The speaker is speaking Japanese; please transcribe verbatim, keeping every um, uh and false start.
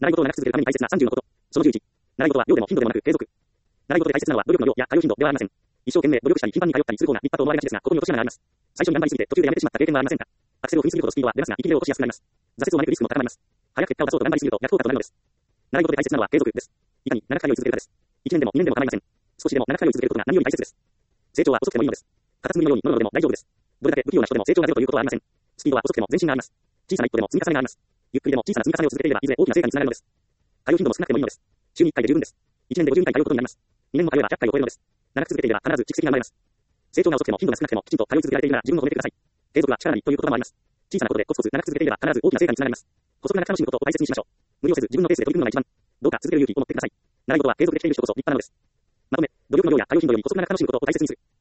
習い事を長く続けるために大切なさんじゅうのこと。そのじゅういち。習い事は量でも頻度でもなく継続。習い事で大切なのは努力の量や通う頻度ではありません。一生懸命努力したり頻繁に通ったりする方が立派と思われがちですが、ここに落とし穴があります。最初に頑張りすぎて途中でやめてしまった経験はありませんか？アクセルを踏みすぎるほどスピードは出ますが、息切れを起こしやすくなります。挫折を招くリスクも高まります。早く結果を出そうと頑張りすぎると逆効果となるのです。習い事で大切なのは継続です。いかに長く通い続けるかです。いちねんでもにねんでも構いません。少しでも長く通い続けることが何より大切です。成長は遅くてもいいのです。カタツムリのように乗るのでも大丈夫です。どれだけ不器用な人でも成長が出るということはありません。スピードは遅くても前進があります。小さな一歩でも積み重ねがあります。ゆっくりでも小さな積み重ねを続けていれば、いずれ大きな成果につながるのです。通う頻度も少なくてもいいのです。週にいっかいで十分です。いちねんでごじゅうにかい通うことになります。にねんも通えばひゃっかいを超えるのです。長く続けていれば必ず蓄積が生まれます。成長が遅くても頻度が少なくてもきちんと通い続けられているなら自分を褒めてください。継続は力なりという言葉もあります。小さなことでコツコツ長く続けていれば必ず大きな成果につながります。姑息なく楽しむことを大切にしましょう。無理をせず自分のペースで取り組むのが一番。どうか続ける勇気を持ってください。習い事は継続できている人こそ立派なのです。まとめ、努力の量や通う頻度より姑息なく楽しむことを大切にする。